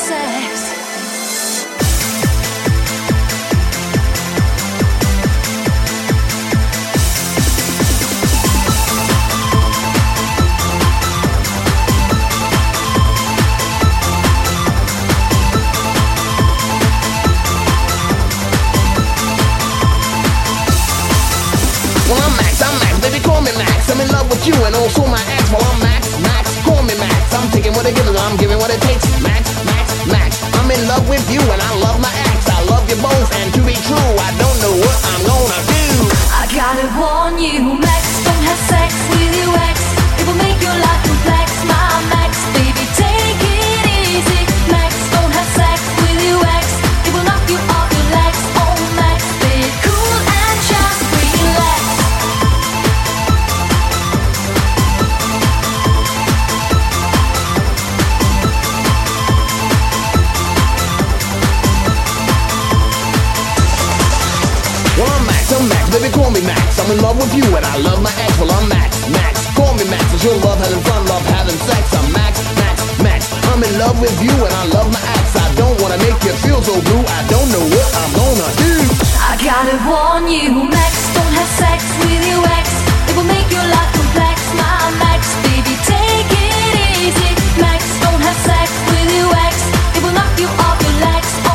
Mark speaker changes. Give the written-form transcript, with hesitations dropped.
Speaker 1: sex.
Speaker 2: Well, I'm Max, baby, call me Max. I'm in love with you and also my ex. Well, I'm Max, call me Max. I'm taking what it gives, I'm giving what it takes. Max, I'm in love with you and I love my ex. I love you both, and to be true, I don't know what I'm gonna do.
Speaker 1: I gotta warn you, Max, don't have sex with your ex. It will make your life complex, my Max, baby, take it easy. Max, don't have sex with your ex. It will knock you off your legs. Oh, Max, be cool and just relax.
Speaker 2: Well, I'm Max, baby, call me Max. I'm in love with you and I love my ex. Well, I'm Max, call me Max. It's your love having fun, love having sex. I'm Max. I'm in love with you and I love my ex. I don't wanna make you feel so blue. I don't know what I'm gonna do.
Speaker 1: I gotta warn you, Max, don't have sex with your ex. It will make your life complex, my Max, baby, take it easy. Max, don't have sex with your ex. It will knock you off your legs.